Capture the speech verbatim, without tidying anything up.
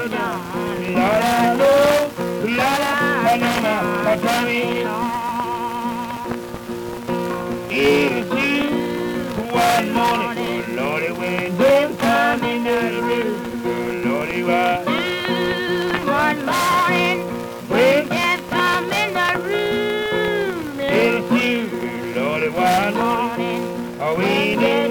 La la lo, la la la la la Tommy. It's you one morning, oh Lordy, when they come in the room, oh Lordy, why? One morning, when they come in the room, It's you, Lordy, one morning, oh we did.